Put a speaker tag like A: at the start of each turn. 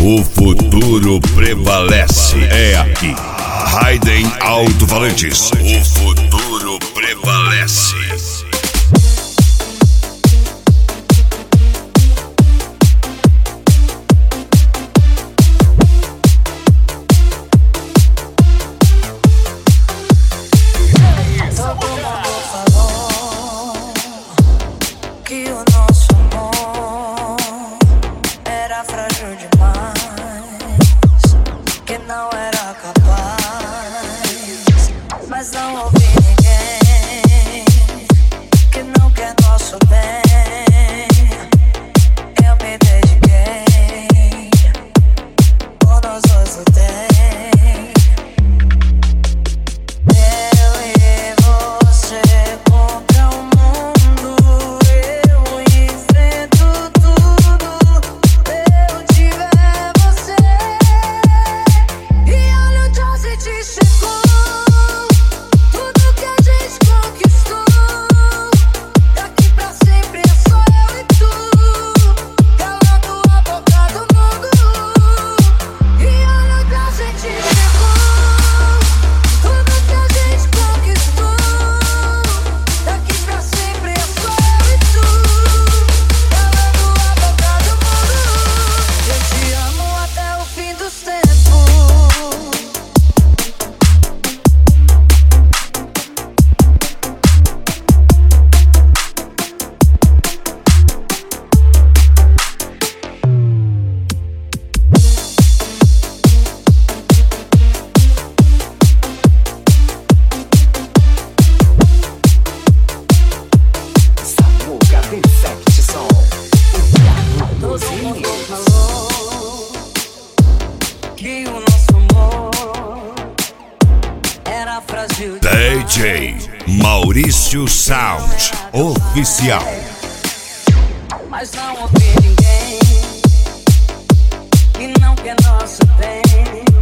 A: O futuro prevalece. É aqui. Raiden Alto-Falantes. O futuro prevalece.
B: Que o nosso amor era frágil demais, que não era capaz, mas não ouvi ninguém que não quer nosso bem. Eu me dediquei, por nós dois lutei. Eu e você contra o mundo. Eu enfrento tudo, eu tiver você. E olha onde a gente chegou. Tudo que a gente conquistou. Daqui pra sempre é só eu e tu, calando a boca do mundo. E olha onde a gente chegou. Tudo que a gente conquistou. Daqui pra sempre é só eu e tu, calando a boca do mundo. Eu te amo até o fim dos tempos.
C: Samuca Infect Som.
B: Todo mundo falou que o nosso amor era frágil
A: DJ Maurício Sound Oficial.
B: mas não ouvi ninguém que não quer nosso bem.